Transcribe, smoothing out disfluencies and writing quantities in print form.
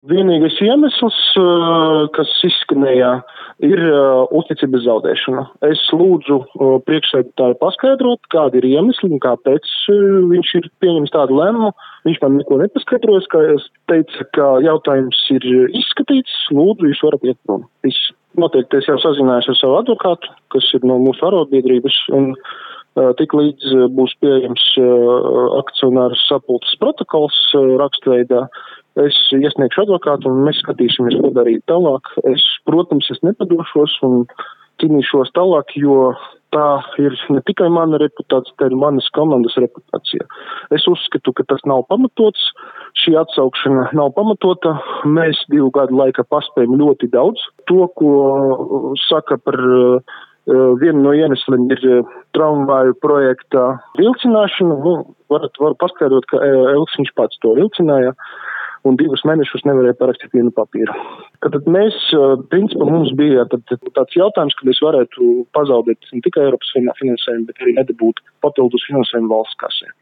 Vienīgais iemesls, kas izskanēja, ir uzticības zaudēšana. Es lūdzu priekšsēdētāju paskaidrot, kādi ir iemesli un kāpēc viņš ir pieņems tādu lēmumu. Viņš man neko nepaskaidrojas, kā es teicu, ka jautājums ir izskatīts, lūdzu, jūs varat iet prom. Viss. Noteikti es jau sazinājos ar savu advokātu, kas ir no mūsu arotbiedrības, un tik līdz būs pieejams akcionāru sapulces protokols rakstveidā. Es iesniegšu advokātu un mēs skatīsimies, ko darīt tālāk. Protams, es nepadošos un cīnīšos tālāk, jo tā ir ne tikai mana reputācija, tā ir manas komandas reputācija. Es uzskatu, ka tas nav pamatots, šī atsaukšana nav pamatota. Mēs 2 gadu laikā paspējam ļoti daudz. To, ko saka par vienu no iemesliem ir tramvaju projekta vilcināšana. Var paskaidrot, ka Elksiņš pats to vilcināja. Un 2 mēnešus nevarēja parakstīt vienu papīru. Tad mēs, principā mums bija tāds jautājums, kad es varētu pazaudēt ne tikai Eiropas finansējumu, bet arī nedabūt papildus finansējumu valsts kasē.